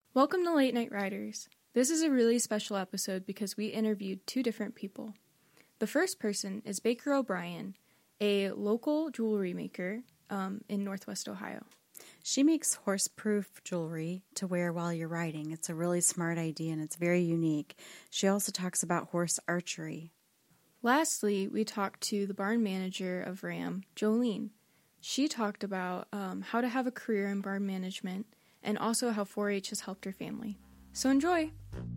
Welcome to Late Night Riders. This is a really special episode because we interviewed two different people. The first person is Baker O'Brien, a local jewelry maker in Northwest Ohio. She makes horse-proof jewelry to wear while you're riding. It's a really smart idea and it's very unique. She also talks about horse archery. Lastly, we talked to the barn manager of Ram, Jolene. She talked about how to have a career in barn management and also how 4-H has helped her family. So enjoy!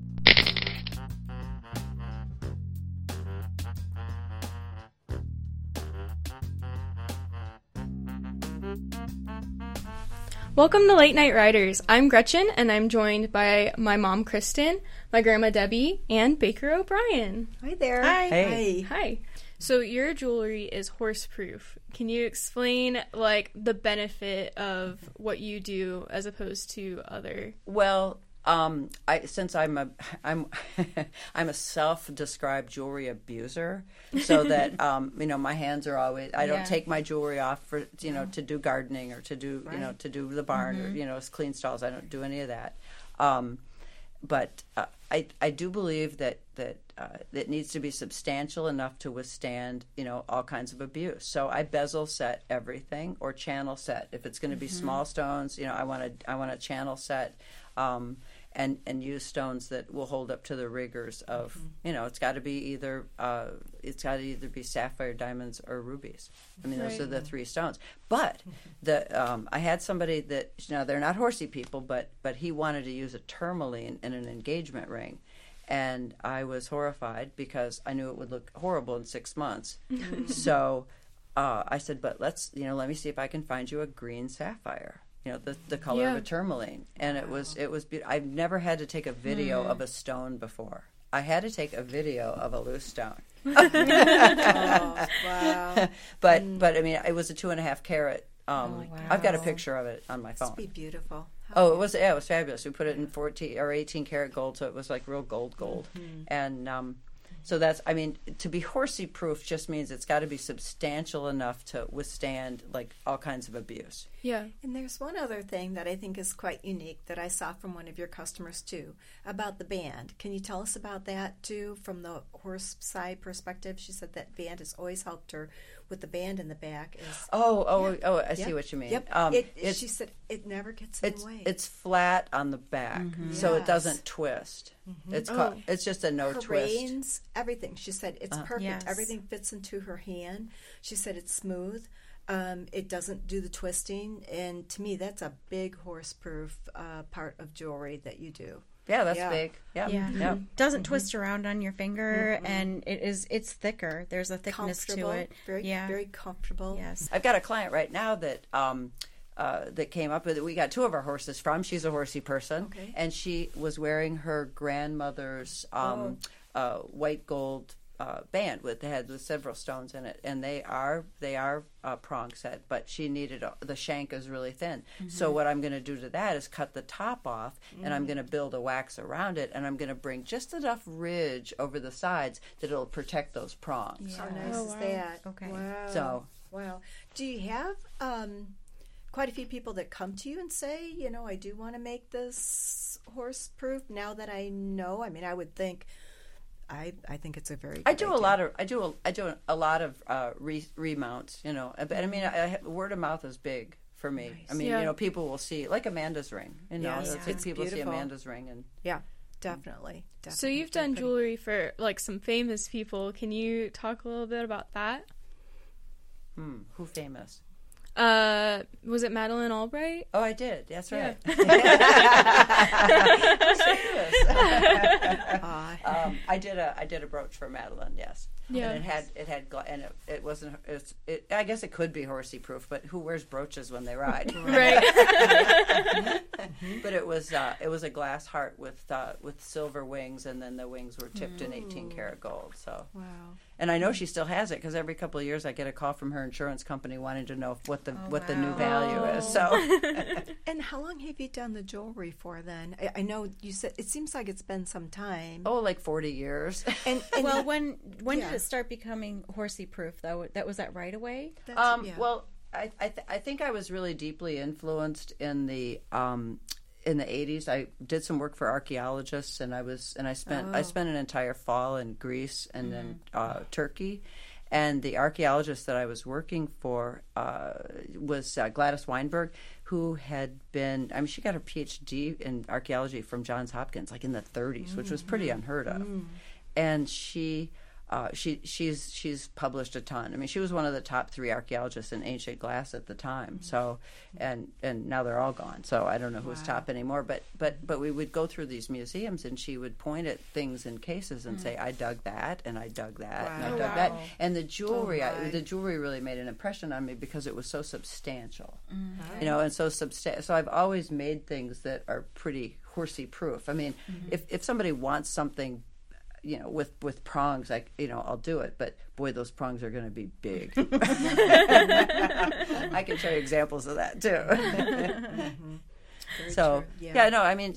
Welcome to Late Night Riders. I'm Gretchen, and I'm joined by my mom, Kristen, my grandma, Debbie, and Baker O'Brien. Hi there. Hi. Hey. Hi. So your jewelry is horse-proof. Can you explain, the benefit of what you do as opposed to other? Well, since I'm a self-described jewelry abuser, so that my hands are always. I don't take my jewelry off for to do gardening or to do to do the barn or clean stalls. I don't do any of that. But I do believe that it needs to be substantial enough to withstand all kinds of abuse. So I bezel set everything or channel set. If it's going to be small stones, I want a channel set. And use stones that will hold up to the rigors of it's got to be either be sapphire, diamonds, or rubies. I mean, those are the three stones. But I had somebody that they're not horsey people, but he wanted to use a tourmaline in an engagement ring, and I was horrified because I knew it would look horrible in 6 months. So I said, but let me see if I can find you a green sapphire. The color of a tourmaline. And it was beautiful. I've never had to take a video of a stone before. I had to take a video of a loose stone. Oh, wow. But I mean, it was a 2.5 carat. Wow. I've got a picture of it on my phone. Must be beautiful. It was fabulous. We put it in 14 or 18 karat gold, so it was like real gold. And so to be horsey proof just means it's got to be substantial enough to withstand all kinds of abuse. Yeah. And there's one other thing that I think is quite unique that I saw from one of your customers too, about the band. Can you tell us about that too, from the horse side perspective? She said that band has always helped her with the band in the back. I see what you mean. Yep. She said it never gets in the way. It's flat on the back, so it doesn't twist. It's just a no her twist. Reins, everything. She said it's perfect. Yes. Everything fits into her hand. She said it's smooth. It doesn't do the twisting, and to me, that's a big horse-proof part of jewelry that you do. Yeah, that's big. Yeah. Yep. Doesn't twist around on your finger, and it's thicker. There's a thickness to it. Very comfortable. Yes. I've got a client right now that that came up with it. We got 2 of our horses from. She's a horsey person, and she was wearing her grandmother's white gold band with several stones in it, and they are prong set, but she needed the shank is really thin. So what I'm going to do to that is cut the top off, and I'm going to build a wax around it, and I'm going to bring just enough ridge over the sides that it'll protect those prongs. How nice is that? Okay. Wow. Do you have quite a few people that come to you and say, I do want to make this horse proof now that I know? I mean, I would think. I think it's a very good idea. I do a lot of remounts, but I mean, word of mouth is big for me. Nice. I mean, people will see like Amanda's ring, it's people beautiful. see Amanda's ring, and definitely. So you've done jewelry for some famous people. Can you talk a little bit about that? Who famous? Was it Madeleine Albright? Oh, I did. That's right. I did a brooch for Madeleine. Yes. Yeah. And it wasn't. I guess it could be horsey proof, but who wears brooches when they ride? Right. But it was a glass heart with silver wings, and then the wings were tipped in 18 karat gold. So. Wow. And I know she still has it because every couple of years I get a call from her insurance company wanting to know what the new value is. So. And how long have you done the jewelry for then? I know you said it seems like it's been some time. Oh, like 40 years. And well, when did it start becoming horsey proof though? Was that right away? Well, I think I was really deeply influenced in the in the 80s, I did some work for archaeologists, and I spent an entire fall in Greece and then Turkey. And the archaeologist that I was working for was Gladys Weinberg, who had been, I mean, she got her PhD in archaeology from Johns Hopkins, like in the 30s, which was pretty unheard of. And she's published a ton. I mean, she was one of the top 3 archaeologists in ancient glass at the time. So, and now they're all gone. So I don't know who's top anymore. But we would go through these museums, and she would point at things in cases and say, "I dug that, and I dug that, and I dug that." And the jewelry, the jewelry really made an impression on me because it was so substantial, you know, and so substantial. So I've always made things that are pretty horsey proof. I mean, if somebody wants something, you know, with prongs, I'll do it. But boy, those prongs are going to be big. I can show you examples of that too. So I mean,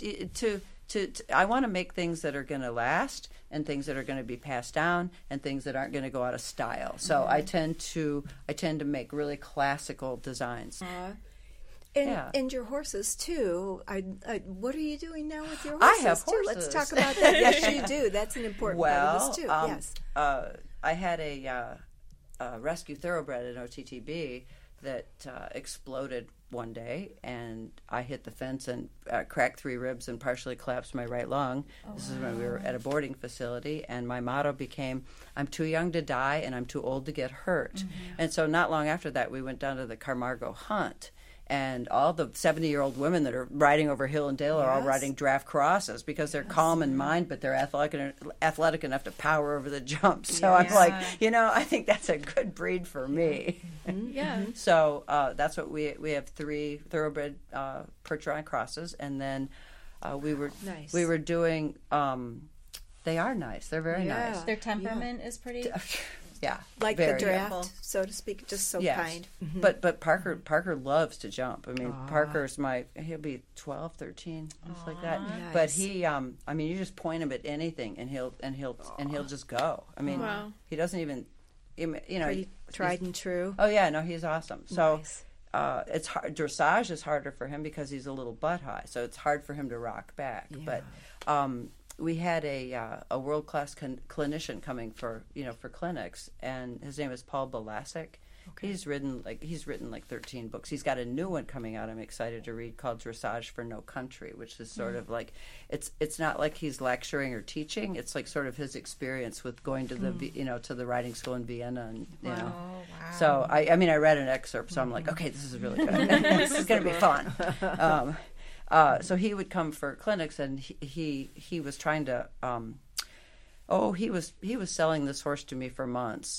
I want to make things that are going to last, and things that are going to be passed down, and things that aren't going to go out of style. So I tend to make really classical designs. And your horses too. What are you doing now with your I horses? have horses. Let's talk about that. Yes, you do. That's an important part of this too. Yes. I had a rescue thoroughbred at OTTB that exploded one day, and I hit the fence and cracked 3 ribs and partially collapsed my right lung. This is when we were at a boarding facility, and my motto became, "I'm too young to die, and I'm too old to get hurt." And so not long after that, we went down to the Camargo Hunt. And all the 70-year-old women that are riding over hill and dale are all riding draft crosses because they're calm in mind, but they're athletic enough to power over the jumps. So I'm like, you know, I think that's a good breed for me. So that's what we have 3 thoroughbred Percheron crosses, and then we were doing. They are nice. They're very nice. Their temperament is pretty. Yeah, like the draft, so to speak, just so kind. But Parker loves to jump. I mean, Parker's he'll be 12, 13, things like that. Nice. But he, I mean, you just point him at anything, and he'll just go. I mean, he doesn't even, you know, pretty tried and true. Oh yeah, no, he's awesome. So. It's hard. Dressage is harder for him because he's a little butt high, so it's hard for him to rock back. But we had a world-class clinician coming for clinics, and his name is Paul Balasik. Okay. He's written like 13 books. He's got a new one coming out I'm excited to read called Dressage for No Country, which is sort of like it's not like he's lecturing or teaching. It's like sort of his experience with going to the to the riding school in Vienna, and you know. Wow. So I mean I read an excerpt, so I'm like, okay, this is really good. This is going to be fun. So he would come for clinics, and he was trying to. He was selling this horse to me for months,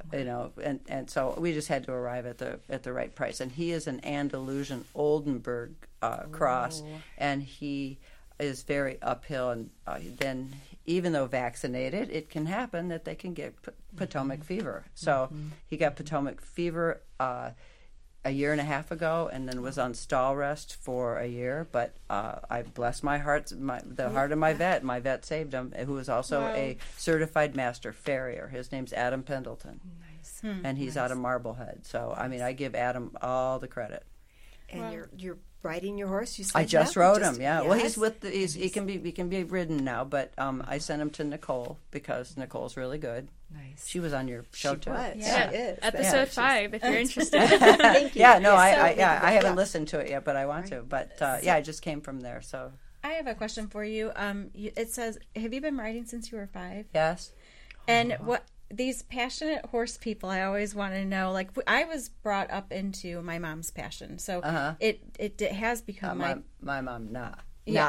and so we just had to arrive at the right price. And he is an Andalusian Oldenburg cross, and he is very uphill. And then, even though vaccinated, it can happen that they can get Potomac fever. So he got Potomac fever a year and a half ago, and then was on stall rest for a year. But I bless my heart, the heart of my vet. My vet saved him, who is also a certified master farrier. His name's Adam Pendleton, and he's out of Marblehead. So I mean, I give Adam all the credit. And you're riding your horse. You said I just rode him. Yeah. Yes. Well, he's with he can be ridden now, but I sent him to Nicole because Nicole's really good. Nice. She was on your show too. Yeah. She is. Episode 5, if you're interested. Thank you. Yeah. No, I haven't listened to it yet, but I want to. But I just came from there. So I have a question for you. It says, have you been riding since you were 5? Yes. And what? These passionate horse people, I always want to know. Like, I was brought up into my mom's passion, so it has become my mom nada.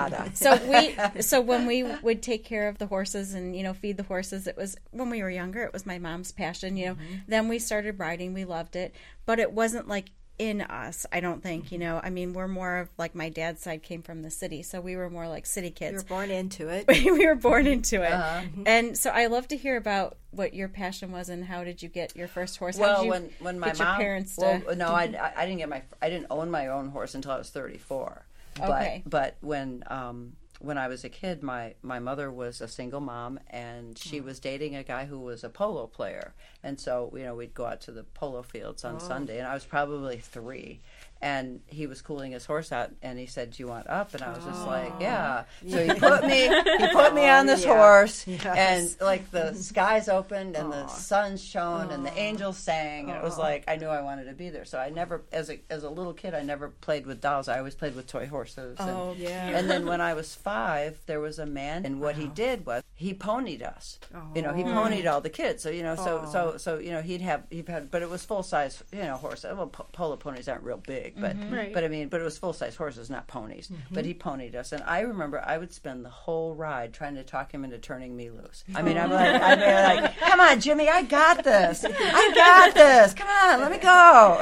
So when we would take care of the horses and feed the horses, it was when we were younger. It was my mom's passion. Then we started riding. We loved it, but it wasn't like in us, I don't think. I mean, we're more of like my dad's side came from the city, so we were more like city kids. You were born into it. We were born into it. And so I love to hear about what your passion was and how did you get your first horse? Well, when my mom, parents I didn't own my own horse until I was 34. But when I was a kid, my mother was a single mom, and she was dating a guy who was a polo player. And so, we'd go out to the polo fields on Sunday, and I was probably 3. and he was cooling his horse out, and he said, "Do you want up?" And I was just like, "Yeah." So he put me on this horse, and like the skies opened, and the sun shone, and the angels sang, and it was like I knew I wanted to be there. So I never, as a little kid, I never played with dolls. I always played with toy horses. And then when I was 5, there was a man, and what he did was he ponied us. He ponied all the kids. So so he'd had, but it was full size, horse. Well, polo ponies aren't real big. But but it was full size horses, not ponies. But he ponied us, and I remember I would spend the whole ride trying to talk him into turning me loose. I'd be like, "Come on, Jimmy, I got this. Come on, let me go."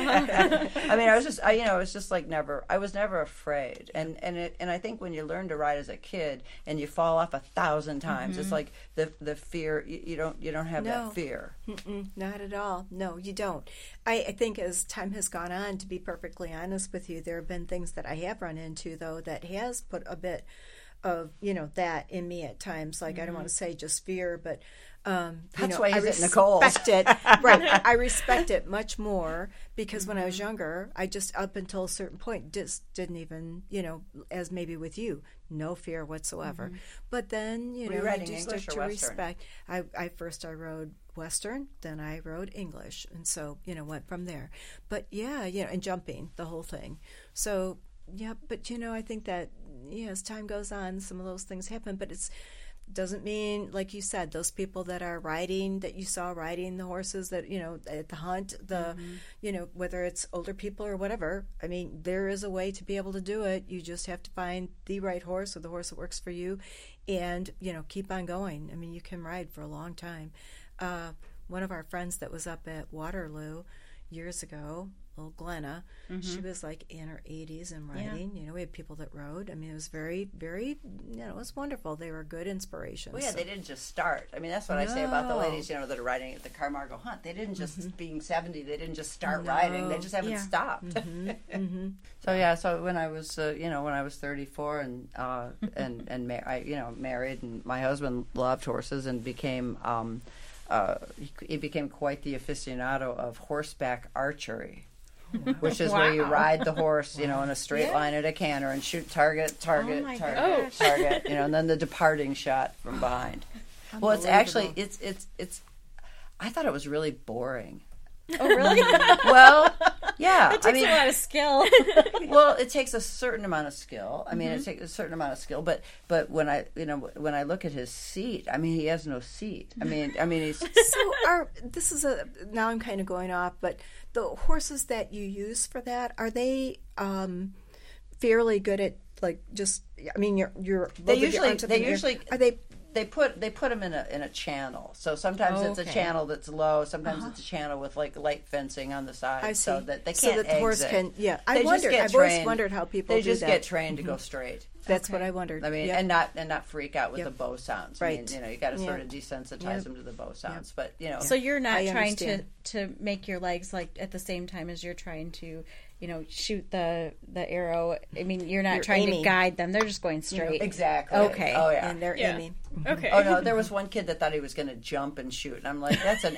I was just like never. I was never afraid, and I think when you learn to ride as a kid and you fall off 1,000 times, it's like the fear. You don't have that fear. Not at all. No, you don't. I think as time has gone on, to be perfectly honest with you, there have been things that I have run into, though, that has put a bit of, that in me at times. Like, I don't want to say just fear, but, that's why you sit Nicole. It. Right. I respect it much more because when I was younger, I just, up until a certain point, just didn't even, as maybe with you, no fear whatsoever. But then, you do start to respect. I rode Western, then I rode English, and so went from there. But and jumping, the whole thing. So but I think that as time goes on, some of those things happen. But it doesn't mean, like you said, those people that are riding, that you saw riding the horses that at the hunt, whether it's older people or whatever. I mean, there is a way to be able to do it. You just have to find the right horse or the horse that works for you, and keep on going. I mean, you can ride for a long time. One of our friends that was up at Waterloo years ago, little Glenna, she was like in her 80s and riding. We had people that rode. I mean, it was very, very, it was wonderful. They were good inspirations. Well, they didn't just start. I mean, that's what I say about the ladies, that are riding at the Camargo Hunt. They didn't just, being 70, they didn't just start riding. They just haven't stopped. So when I was, when I was 34 and married, and my husband loved horses and became, he became quite the aficionado of horseback archery, which is where you ride the horse, in a straight line at a canter and shoot target, and then the departing shot from behind. Well, it's actually it's. I thought it was really boring. Oh, really? Well, yeah. It takes a lot of skill. Well, it takes a certain amount of skill. I mean, it takes a certain amount of skill. But when I look at his seat, I mean, he has no seat. I mean, he's now I'm kind of going off, but the horses that you use for that, are they fairly good at just? I mean, you're they usually are they. They put them in a channel. So sometimes it's a channel that's low. Sometimes it's a channel with light fencing on the side, so that they can't exit. Horse can. Yeah, I've always wondered how people they just get trained to go straight. That's what I wondered. I mean, and not freak out with the bow sounds. Right. I mean, you got to sort of desensitize them to the bow sounds. But so you're not trying to make your legs at the same time as you're trying to. Shoot the arrow. I mean, you're trying to guide them. They're just going straight. Exactly. Okay. Oh, yeah. And they're aiming. Okay. Oh, no, there was one kid that thought he was going to jump and shoot. And I'm like, that's a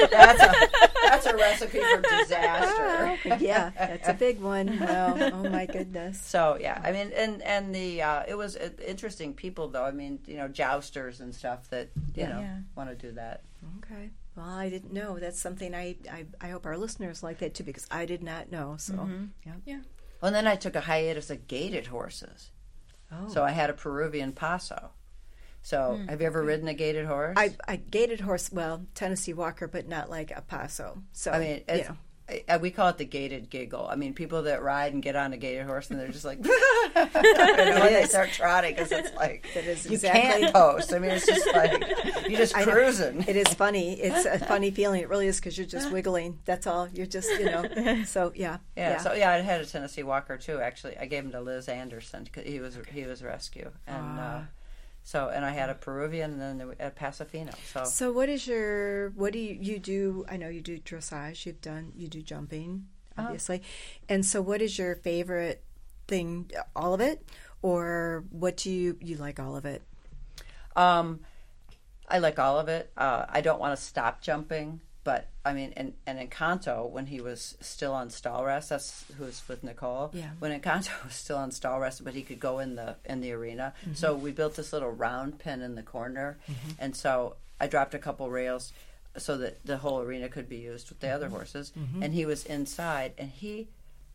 recipe for disaster. Yeah, that's a big one. Well, oh, my goodness. So, yeah. I mean, and it was interesting people, though. I mean, jousters and stuff that, want to do that. Okay. Well, I didn't know. That's something I hope our listeners like that too, because I did not know. So, yeah. Well, and then I took a hiatus of gaited horses. Oh. So I had a Peruvian Paso. So have you ever ridden a gaited horse? I gaited horse, Tennessee Walker, but not like a Paso. So, I mean, we call it the gaited giggle. I mean, people that ride and get on a gaited horse and they're just like, when they start trotting, because it's like, you can't post. I mean, it's just like, you're just cruising. It is funny. It's a funny feeling. It really is, because you're just wiggling. That's all. You're just, so, yeah. So, I had a Tennessee Walker, too, actually. I gave him to Liz Anderson, because he was rescue. And, and I had a Peruvian and then a Pasofino. So what do you do? I know you do dressage. You do jumping, obviously. And so what is your favorite thing? All of it? Or what do you like all of it? I like all of it. I don't want to stop jumping. But I mean, and Encanto, when he was still on stall rest, that's who's with Nicole. Yeah. When Encanto was still on stall rest, but he could go in the arena. So we built this little round pen in the corner, and so I dropped a couple rails so that the whole arena could be used with the other horses. And he was inside, and he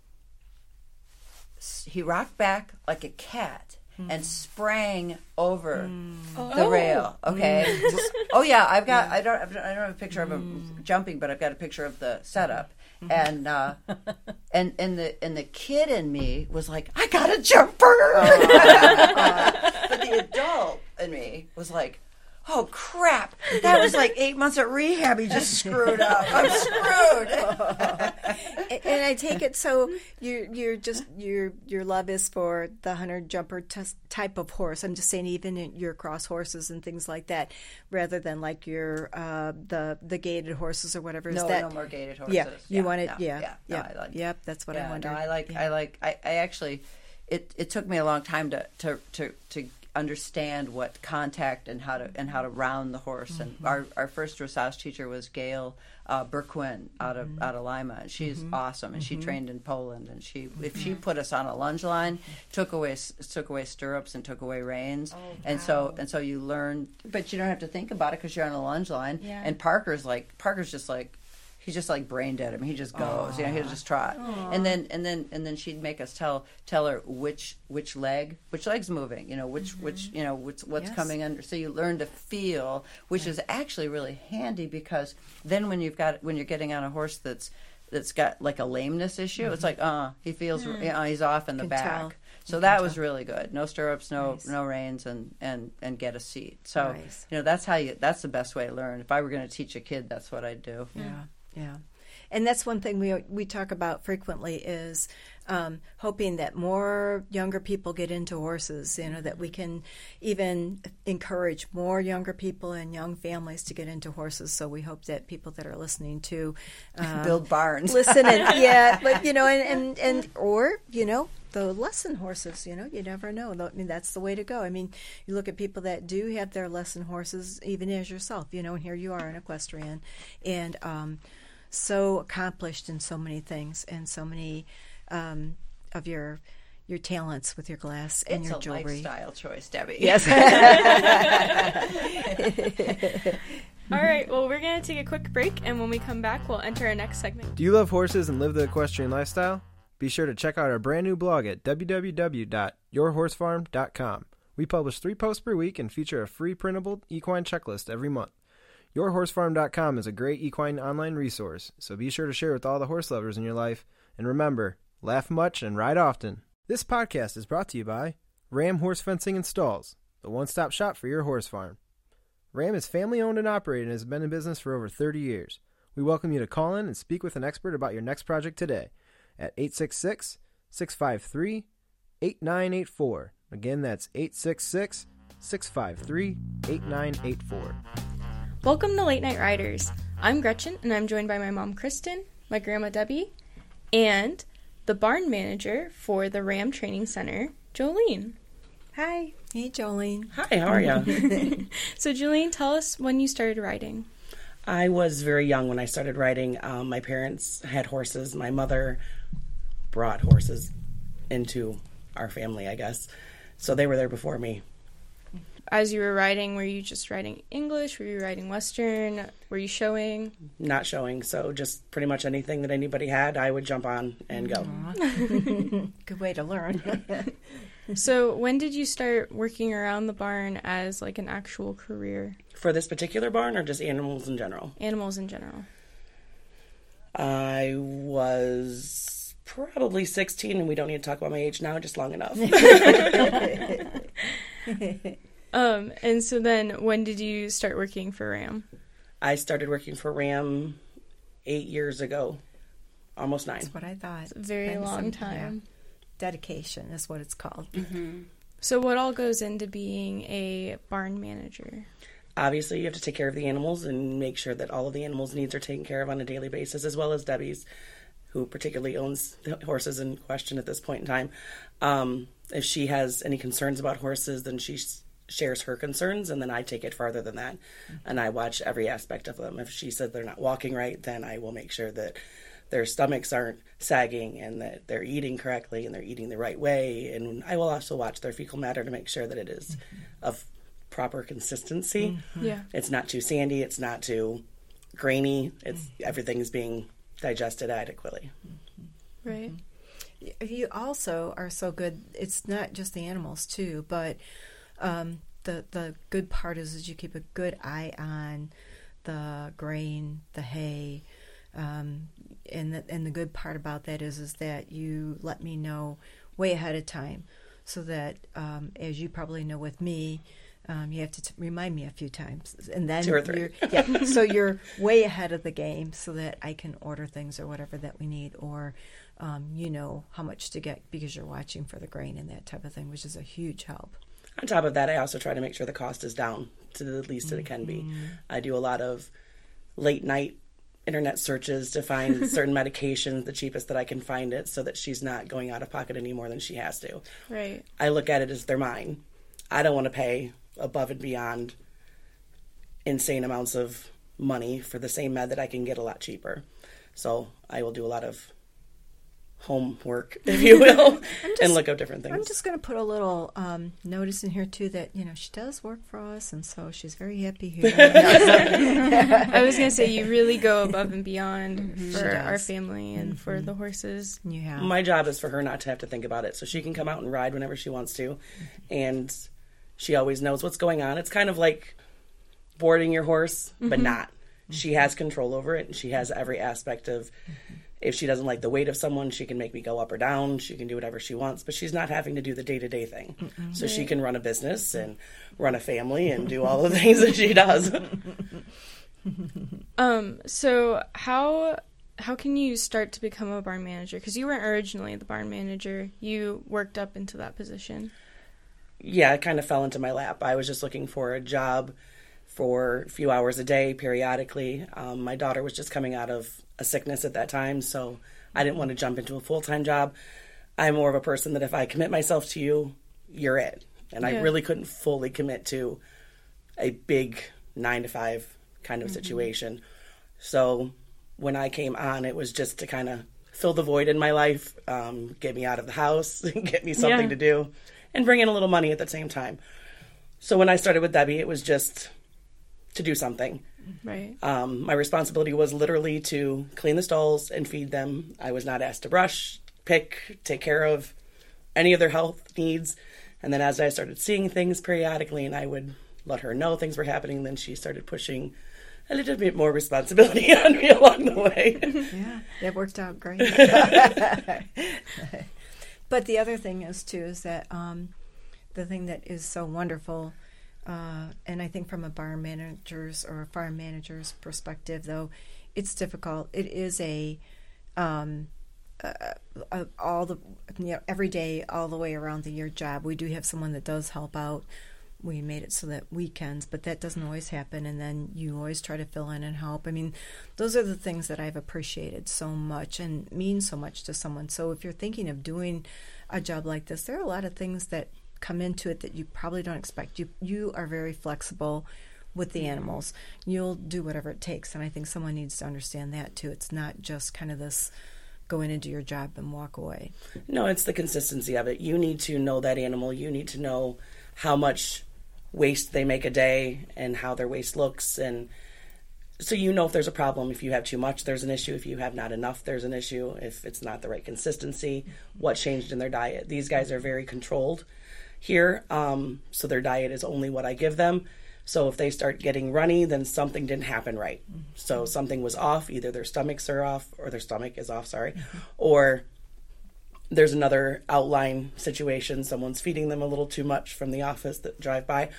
rocked back like a cat. And sprang over the rail. Okay. Oh yeah, I don't have a picture of him jumping, but I've got a picture of the setup. And the kid in me was like, I got a jumper. But the adult in me was like, oh crap! That was like 8 months at rehab. He just screwed up. I'm screwed. And I take it so your love is for the hunter jumper type of horse. I'm just saying, even in your cross horses and things like that, rather than like your the gated horses or whatever. No more gated horses. Yeah, you want it. Yep. That's what I wondered. No, I actually. It took me a long time to understand what contact and how to round the horse. And our first dressage teacher was Gail Burquin out of Lima, and she's awesome. And she trained in Poland. And if she put us on a lunge line, took away stirrups and took away reins. Oh, wow. And so you learn, but you don't have to think about it because you're on a lunge line. Yeah. And Parker's just like. He's just like brain dead. I mean, he just goes. He'll just trot. Aww. And then she'd make us tell her which leg's moving. What's coming under. So you learn to feel, which is actually really handy, because then when you're getting on a horse that's got like a lameness issue, it's like he feels he's off in the back. Tell. So that was really good. No stirrups, no reins, and get a seat. So that's the best way to learn. If I were going to teach a kid, that's what I'd do. Yeah, and that's one thing we talk about frequently is hoping that more younger people get into horses. That we can even encourage more younger people and young families to get into horses. So we hope that people that are listening to build barns, listen, or the lesson horses. You never know. I mean, that's the way to go. I mean, you look at people that do have their lesson horses, even as yourself. And here you are, an equestrian, and so accomplished in so many things, and so many of your talents with your glass and your jewelry. It's a lifestyle choice, Debbie. Yes. All right, well, we're going to take a quick break, and when we come back, we'll enter our next segment. Do you love horses and live the equestrian lifestyle? Be sure to check out our brand new blog at www.yourhorsefarm.com. We publish 3 posts per week and feature a free printable equine checklist every month. Yourhorsefarm.com is a great equine online resource, so be sure to share with all the horse lovers in your life. And remember, laugh much and ride often. This podcast is brought to you by Ram Horse Fencing and Stalls, the one-stop shop for your horse farm. Ram is family-owned and operated and has been in business for over 30 years. We welcome you to call in and speak with an expert about your next project today at 866-653-8984. Again, that's 866-653-8984. Welcome to Late Night Riders. I'm Gretchen, and I'm joined by my mom, Kristen, my grandma, Debbie, and the barn manager for the Ram Training Center, Jolene. Hi. Hey, Jolene. Hi, how are you? So, Jolene, tell us when you started riding. I was very young when I started riding. My parents had horses. My mother brought horses into our family, I guess. So they were there before me. As you were riding, were you just riding English? Were you riding Western? Were you showing? Not showing, so just pretty much anything that anybody had, I would jump on and go. Good way to learn. So when did you start working around the barn as like an actual career? For this particular barn or just animals in general? Animals in general. I was probably 16, and we don't need to talk about my age now, just long enough. And so then when did you start working for Ram? I started working for Ram 8 years ago, almost 9. That's what I thought. It's a very long time. Yeah. Dedication is what it's called. Mm-hmm. So what all goes into being a barn manager? Obviously, you have to take care of the animals and make sure that all of the animals' needs are taken care of on a daily basis, as well as Debbie's, who particularly owns the horses in question at this point in time. If she has any concerns about horses, then she shares her concerns, and then I take it farther than that, and I watch every aspect of them. If she says they're not walking right, then I will make sure that their stomachs aren't sagging and that they're eating correctly and they're eating the right way. And I will also watch their fecal matter to make sure that it is of proper consistency. Yeah. It's not too sandy. It's not too grainy. Everything is being digested adequately. Right. You also are so good. It's not just the animals too, but the good part is you keep a good eye on the grain, the hay, and the good part about that is that you let me know way ahead of time, so that as you probably know with me, you have to remind me a few times, and then 2 or 3. So you're way ahead of the game, so that I can order things or whatever that we need, or you know how much to get because you're watching for the grain and that type of thing, which is a huge help. On top of that, I also try to make sure the cost is down to the least that it can be. I do a lot of late night internet searches to find certain medications, the cheapest that I can find it, so that she's not going out of pocket any more than she has to. Right. I look at it as they're mine. I don't want to pay above and beyond insane amounts of money for the same med that I can get a lot cheaper. So I will do a lot of homework, if you will, and look up different things. I'm just going to put a little notice in here too that she does work for us, and so she's very happy here. I was going to say you really go above and beyond for our family and for the horses. You have. My job is for her not to have to think about it, so she can come out and ride whenever she wants to, and she always knows what's going on. It's kind of like boarding your horse, but not. She has control over it, and she has every aspect of. If she doesn't like the weight of someone, she can make me go up or down. She can do whatever she wants, but she's not having to do the day-to-day thing. So she can run a business and run a family and do all the things that she does. So how can you start to become a barn manager? Because you weren't originally the barn manager. You worked up into that position. Yeah, it kind of fell into my lap. I was just looking for a job for a few hours a day periodically. My daughter was just coming out of a sickness at that time, so I didn't want to jump into a full-time job. I'm more of a person that if I commit myself to you, you're it. And I really couldn't fully commit to a big 9-to-5 kind of situation. So when I came on, it was just to kind of fill the void in my life, get me out of the house, get me something to do, and bring in a little money at the same time. So when I started with Debbie, it was just to do something. Right. My responsibility was literally to clean the stalls and feed them. I was not asked to brush, pick, take care of any of their health needs. And then as I started seeing things periodically and I would let her know things were happening, then she started pushing a little bit more responsibility on me along the way. Yeah, that worked out great. But the other thing is that the thing that is so wonderful, and I think from a barn manager's or a farm manager's perspective, though, it's difficult. It is all the every day, all the way around the year job. We do have someone that does help out. We made it so that weekends, but that doesn't always happen, and then you always try to fill in and help. I mean, those are the things that I've appreciated so much and mean so much to someone. So if you're thinking of doing a job like this, there are a lot of things that come into it that you probably don't expect. You are very flexible with the animals. You'll do whatever it takes, and I think someone needs to understand that too. It's not just kind of this go in and do your job and walk away. No, it's the consistency of it. You need to know that animal. You need to know how much waste they make a day and how their waste looks, and so you know if there's a problem. If you have too much, there's an issue. If you have not enough, there's an issue. If it's not the right consistency, what changed in their diet. These guys are very controlled here, so their diet is only what I give them. So if they start getting runny, then something didn't happen right. So something was off. Either their stomachs are off, or their stomach is off, or there's another outline situation. Someone's feeding them a little too much from the office that drive by.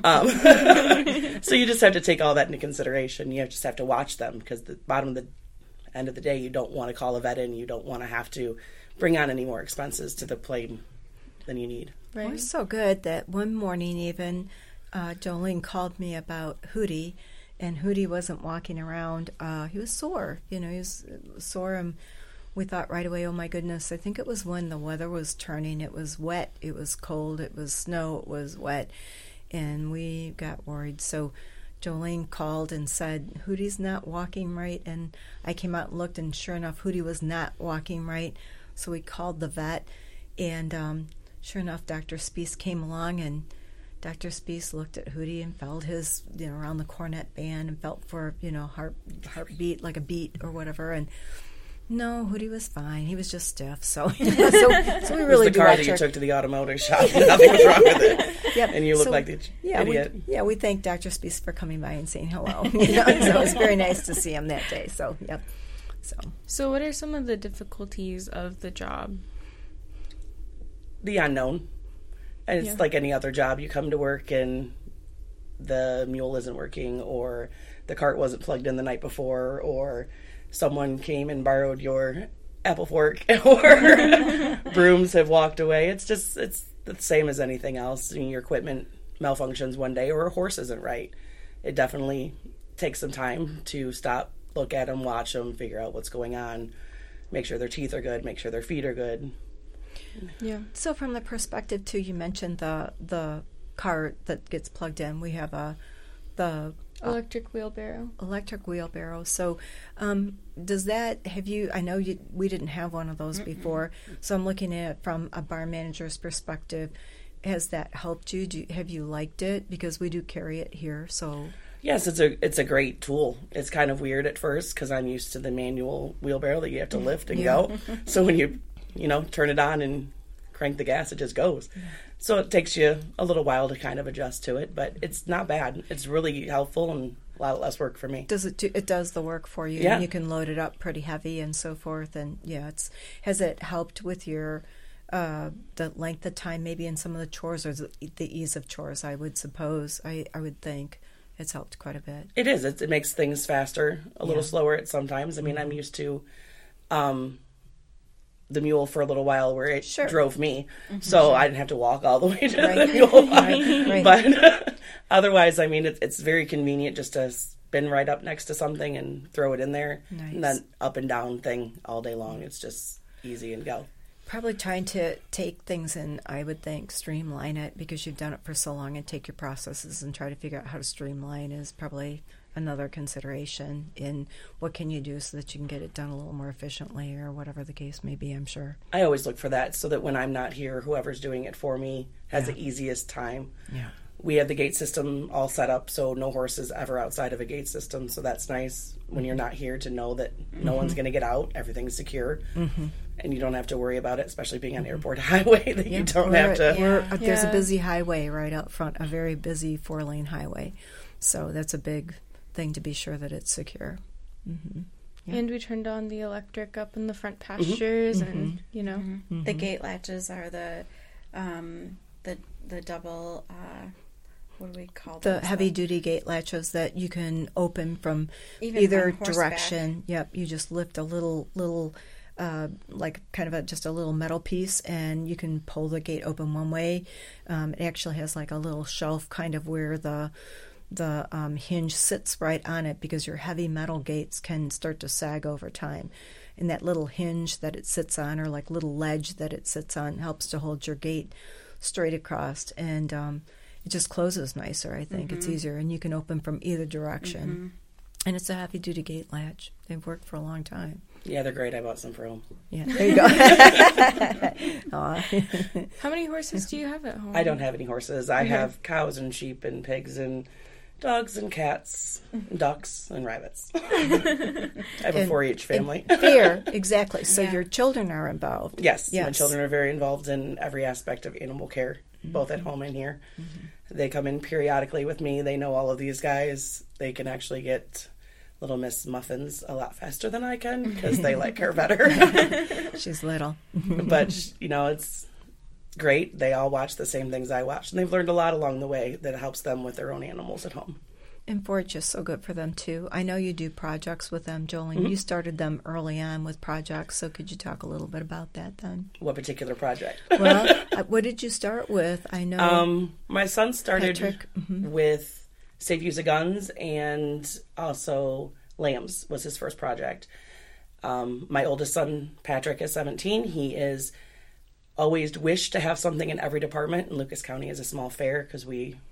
So you just have to take all that into consideration. You just have to watch them, because the end of the day, you don't want to call a vet in. You don't want to have to bring on any more expenses to the plate than you need. Right. It was so good that one morning even Jolene called me about Hootie, and Hootie wasn't walking around. He was sore. He was sore, and we thought right away, oh my goodness, I think it was when the weather was turning. It was wet, it was cold, it was snow, it was wet. and we got worried. So Jolene called and said, Hootie's not walking right. And I came out and looked, and sure enough, Hootie was not walking right. So we called the vet, and sure enough, Dr. Spees came along, and Dr. Spees looked at Hootie and felt his, around the cornet band and felt for, heartbeat, like a beat or whatever. And no, Hootie was fine. He was just stiff. So, so we really the car that you took to the automotive shop. Nothing was wrong with it. Yep. And you look like the idiot. We thank Dr. Spees for coming by and saying hello. So it was very nice to see him that day. So, yep. So what are some of the difficulties of the job? The unknown. And it's like any other job. You come to work and the mule isn't working, or the cart wasn't plugged in the night before, or someone came and borrowed your apple fork, or brooms have walked away. It's the same as anything else. Your equipment malfunctions one day, or a horse isn't right. It definitely takes some time to stop, look at them, watch them, figure out what's going on, make sure their teeth are good, make sure their feet are good. Yeah. So from the perspective, too, you mentioned the cart that gets plugged in. We have the electric wheelbarrow. Electric wheelbarrow. So does that, I know we didn't have one of those before, so I'm looking at it from a bar manager's perspective. Has that helped you? Have you liked it? Because we do carry it here, so... Yes, it's a great tool. It's kind of weird at first because I'm used to the manual wheelbarrow that you have to lift and go. So when you turn it on and crank the gas, it just goes. Yeah. So it takes you a little while to kind of adjust to it, but it's not bad. It's really helpful and a lot less work for me. It does the work for you. Yeah. And you can load it up pretty heavy and so forth. And has it helped with your the length of time maybe in some of the chores, or the ease of chores? I would suppose. I would think it's helped quite a bit. It is. It makes things faster, a little slower at sometimes. I mean, I'm used to the mule for a little while where it drove me, so I didn't have to walk all the way to the mule. Right. But otherwise, I mean, it's very convenient just to spin right up next to something and throw it in there. Nice. And then up and down thing all day long. It's just easy and go. Probably trying to take things and, I would think, streamline it, because you've done it for so long, and take your processes and try to figure out how to streamline is probably another consideration in what can you do so that you can get it done a little more efficiently, or whatever the case may be, I'm sure. I always look for that so that when I'm not here, whoever's doing it for me has the easiest time. Yeah. We have the gate system all set up, so no horses ever outside of a gate system, so that's nice when you're not here to know that no one's going to get out, everything's secure, and you don't have to worry about it, especially being on airport highway, that you don't have to... There's a busy highway right out front, a very busy 4-lane highway, so that's a big thing to be sure that it's secure. Yeah. And we turned on the electric up in the front pastures, and the gate latches are the double. What do we call the heavy duty gate latches that you can open from either direction. Yep, you just lift a little like kind of just a little metal piece, and you can pull the gate open one way. It actually has like a little shelf kind of where the hinge sits right on it, because your heavy metal gates can start to sag over time. And that little hinge that it sits on, or like little ledge that it sits on, helps to hold your gate straight across. And it just closes nicer, I think. It's easier, and you can open from either direction. And it's a heavy-duty gate latch. They've worked for a long time. Yeah, they're great. I bought some for home. Yeah, there you go. How many horses do you have at home? I don't have any horses. I have cows and sheep and pigs and dogs and cats, and ducks and rabbits. I have a 4-H family. Fair, exactly. So your children are involved. Yes, my children are very involved in every aspect of animal care, both at home and here. They come in periodically with me. They know all of these guys. They can actually get Little Miss Muffins a lot faster than I can, because they like her better. She's little. But, it's great. They all watch the same things I watch, and they've learned a lot along the way that helps them with their own animals at home. And 4-H is so good for them, too. I know you do projects with them, Jolene. You started them early on with projects, so could you talk a little bit about that then? What particular project? Well, what did you start with? I know my son started Patrick. with Safe Use of Guns, and also lambs was his first project. My oldest son, Patrick, is 17. He is always wished to have something in every department, and Lucas County is a small fair because we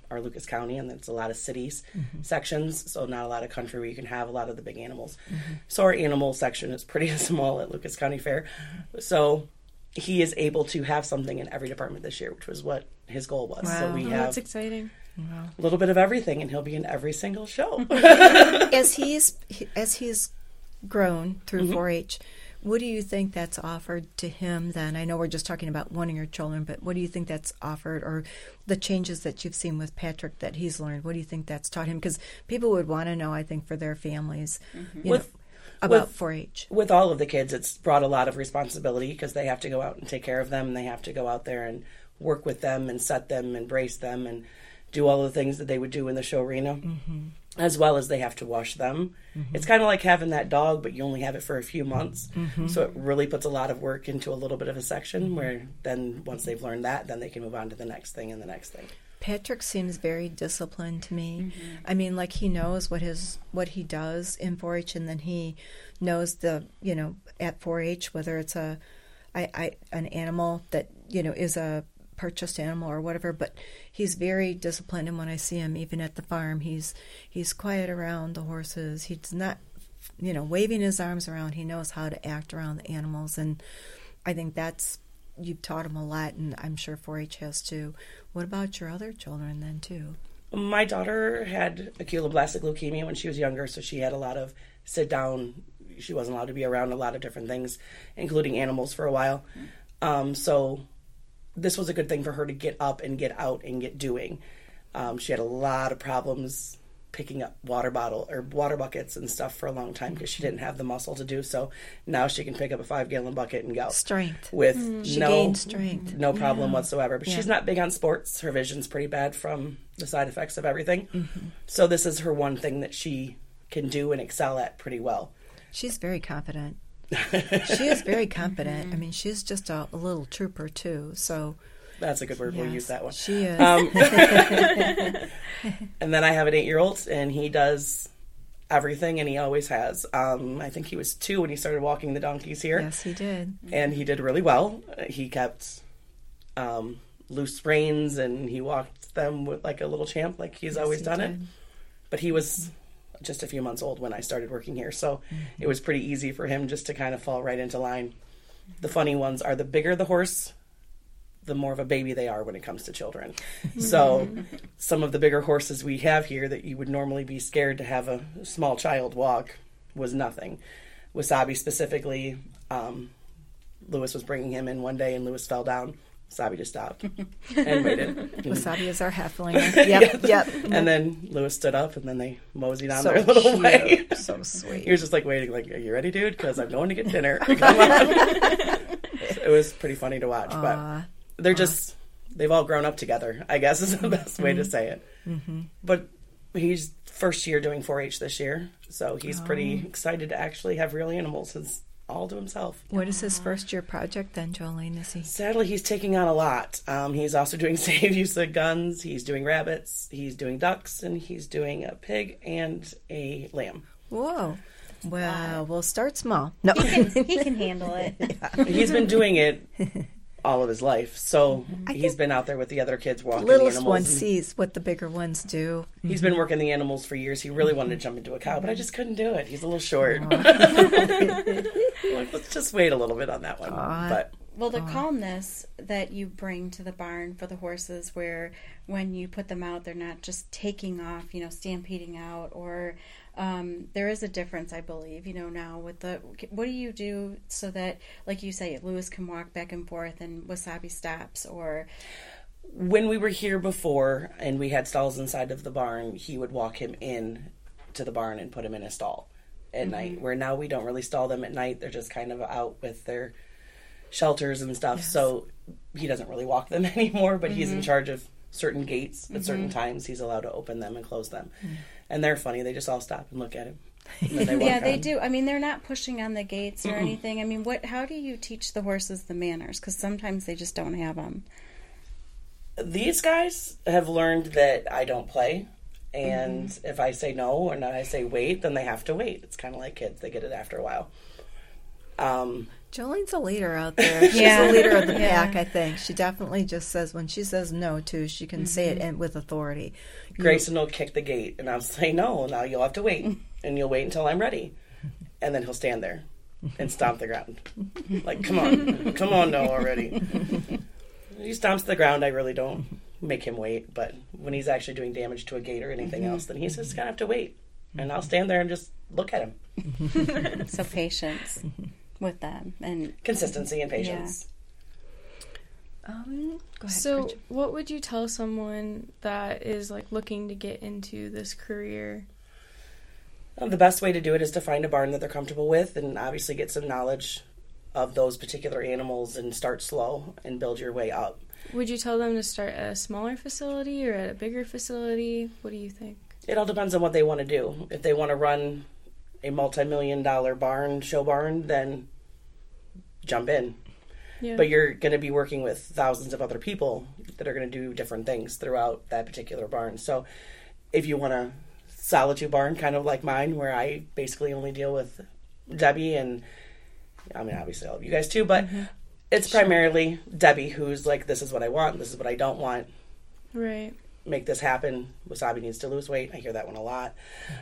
our Lucas County, and it's a lot of cities sections, so not a lot of country where you can have a lot of the big animals. So our animal section is pretty small at Lucas County Fair. So he is able to have something in every department this year, which was what his goal was. Wow. So we have That's exciting. a little bit of everything, and he'll be in every single show. As he's grown through 4-H, what do you think that's offered to him then? I know we're just talking about one of your children, but what do you think that's offered, or the changes that you've seen with Patrick that he's learned? What do you think that's taught him? Because people would want to know, I think, for their families, you know, about 4-H. With all of the kids, it's brought a lot of responsibility because they have to go out and take care of them. And they have to go out there and work with them and set them and brace them and do all the things that they would do in the show arena, as well as they have to wash them. It's kind of like having that dog, but you only have it for a few months. So it really puts a lot of work into a little bit of a section where then once they've learned that, then they can move on to the next thing and the next thing. Patrick seems very disciplined to me. I mean, like, he knows what he does in 4-H, and then he knows at 4-H whether it's an animal that is a purchased animal or whatever. But he's very disciplined, and when I see him, even at the farm, he's quiet around the horses. He's not waving his arms around. He knows how to act around the animals, and I think you've taught him a lot, and I'm sure 4-H has too. What about your other children then too? My daughter had aculoblastic leukemia when she was younger, so she had a lot of sit down. She wasn't allowed to be around a lot of different things, including animals, for a while. So this was a good thing for her to get up and get out and get doing. She had a lot of problems picking up water buckets and stuff for a long time because she didn't have the muscle to do so. Now she can pick up a 5-gallon bucket and go. Strength. With gained strength. No problem whatsoever. But she's not big on sports. Her vision's pretty bad from the side effects of everything. So this is her one thing that she can do and excel at pretty well. She's very confident. She is very confident. I mean, she's just a little trooper too. So that's a good word. Yes, We'll use that one. She is. And then I have an 8-year-old, and he does everything, and he always has. I think he was 2 when he started walking the donkeys here. Yes, he did. And he did really well. He kept loose reins, and he walked them with like a little champ, like he's always done it. But he was just a few months old when I started working here, so it was pretty easy for him just to kind of fall right into line. The funny ones are the bigger the horse, the more of a baby they are when it comes to children. So some of the bigger horses we have here that you would normally be scared to have a small child walk was nothing. Wasabi specifically, Lewis was bringing him in one day and Lewis fell down. Wasabi just stopped and waited. Wasabi is our halfling. Yep. And then Lewis stood up, and then they moseyed on So their little cute. way. So sweet. He was just like waiting, like, "Are you ready, dude? Because I'm going to get dinner." Come on. It was pretty funny to watch, but they've all grown up together, I guess is the best way to say it. But he's first year doing 4-H this year, so he's pretty excited to actually have real animals all to himself. What is his first year project then, Jolene? Is he? Sadly, he's taking on a lot. He's also doing safe use of guns. He's doing rabbits. He's doing ducks, and he's doing a pig and a lamb. Whoa. Well, we'll start small. No. He can handle it. He's been doing it all of his life, so he's been out there with the other kids walking the Littlest animals. one sees what the bigger ones do. He's been working the animals for years. He really wanted to jump into a cow, but I just couldn't do it. He's a little short. Like, let's just wait a little bit on that one. But Well, the calmness that you bring to the barn for the horses, where when you put them out, they're not just taking off, stampeding out, or there is a difference, I believe, now with what do you do so that, like you say, Lewis can walk back and forth and Wasabi stops, or... When we were here before and we had stalls inside of the barn, he would walk him in to the barn and put him in a stall at night, where now we don't really stall them at night. They're just kind of out with their shelters and stuff. Yes. So he doesn't really walk them anymore, but he's in charge of certain gates at certain times. He's allowed to open them and close them. And they're funny. They just all stop and look at him. And then they walk they on. do. I mean, they're not pushing on the gates or anything. I mean, how do you teach the horses the manners? Because sometimes they just don't have them. These guys have learned that I don't play, and if I say no or not, I say wait, then they have to wait. It's kind of like kids; they get it after a while. Jolene's a leader out there. She's a leader of the pack, I think. She definitely just says, when she says no, too, she can say it with authority. Grayson will kick the gate, and I'll say, no, now you'll have to wait, and you'll wait until I'm ready. And then he'll stand there and stomp the ground. Like, come on, no, already. He stomps the ground. I really don't make him wait, but when he's actually doing damage to a gate or anything else, then he's just going to have to wait. And I'll stand there and just look at him. So patience with them. And consistency and patience. Go ahead, So, Bridget. what would you tell someone that is like looking to get into this career? The best way to do it is to find a barn that they're comfortable with, and obviously get some knowledge of those particular animals and start slow and build your way up. Would you tell them to start at a smaller facility or at a bigger facility? What do you think? It all depends on what they want to do. If they want to run a multi-million-dollar show barn, then jump in. Yeah. But you're going to be working with thousands of other people that are going to do different things throughout that particular barn. So if you want a solitude barn, kind of like mine, where I basically only deal with Debbie and, I mean, obviously all of you guys too, but it's primarily Debbie who's like, this is what I want, this is what I don't want. Right. Make this happen. Wasabi needs to lose weight. I hear that one a lot.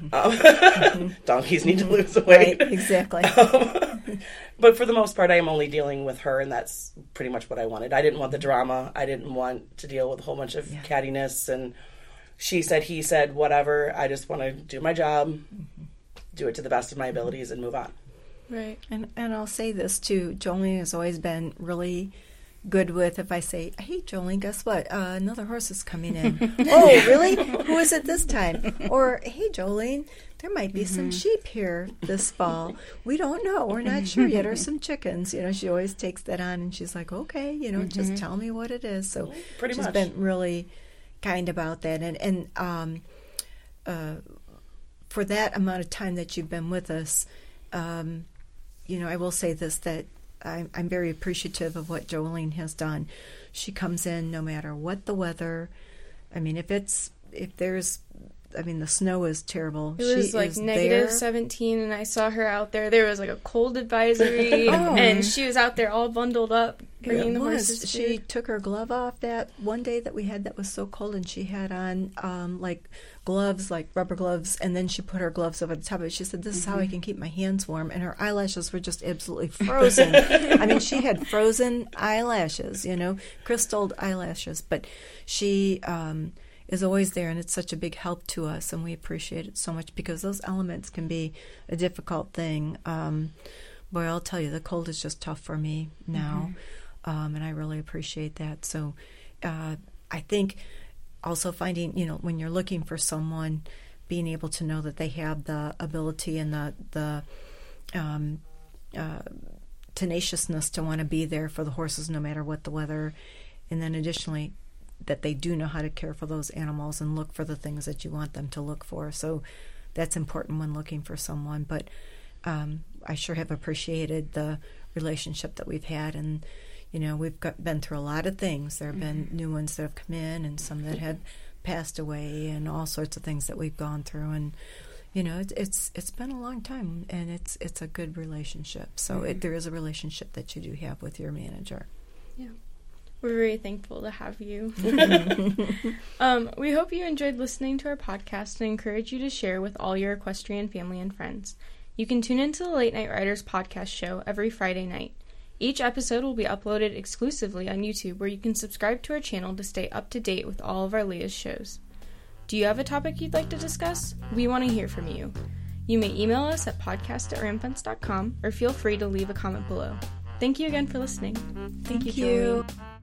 Donkeys need to lose weight. Right, exactly. But for the most part, I am only dealing with her, and that's pretty much what I wanted. I didn't want the drama. I didn't want to deal with a whole bunch of cattiness and she said, he said, whatever. I just want to do my job, do it to the best of my abilities, and move on. Right. And I'll say this, too. Jolene has always been really good with, if I say, hey, Jolene, guess what? Another horse is coming in. Oh, really? Who is it this time? Or, hey, Jolene, there might be some sheep here this fall. We don't know. We're not sure yet. Or some chickens. You know, she always takes that on, and she's like, okay, you know, just tell me what it is. So Pretty she's much. been really kind about that. And for that amount of time that you've been with us, you know, I will say this, that I'm very appreciative of what Jolene has done. She comes in no matter what the weather. I mean, the snow is terrible. It was she like is negative there. 17, and I saw her out there. There was like a cold advisory, and she was out there all bundled up, bringing the horses. She took her glove off that one day that we had that was so cold, and she had on like gloves, like rubber gloves, and then she put her gloves over the top of it. She said, this is how I can keep my hands warm, and her eyelashes were just absolutely frozen. I mean, she had frozen eyelashes, you know, crystalled eyelashes, but she is always there, and it's such a big help to us, and we appreciate it so much because those elements can be a difficult thing. Boy, I'll tell you, the cold is just tough for me now, and I really appreciate that. So I think also finding, you know, when you're looking for someone, being able to know that they have the ability and the tenaciousness to want to be there for the horses no matter what the weather, and then additionally that they do know how to care for those animals and look for the things that you want them to look for. So that's important when looking for someone. But I sure have appreciated the relationship that we've had, and you know, we've been through a lot of things. There have been new ones that have come in, and some that have passed away, and all sorts of things that we've gone through. And you know, it's been a long time, and it's a good relationship. So there is a relationship that you do have with your manager. Yeah. We're very thankful to have you. We hope you enjoyed listening to our podcast and encourage you to share with all your equestrian family and friends. You can tune into the Late Night Riders podcast show every Friday night. Each episode will be uploaded exclusively on YouTube, where you can subscribe to our channel to stay up to date with all of our latest shows. Do you have a topic you'd like to discuss? We want to hear from you. You may email us at podcast@ramfence.com or feel free to leave a comment below. Thank you again for listening. Thank you, Jolene.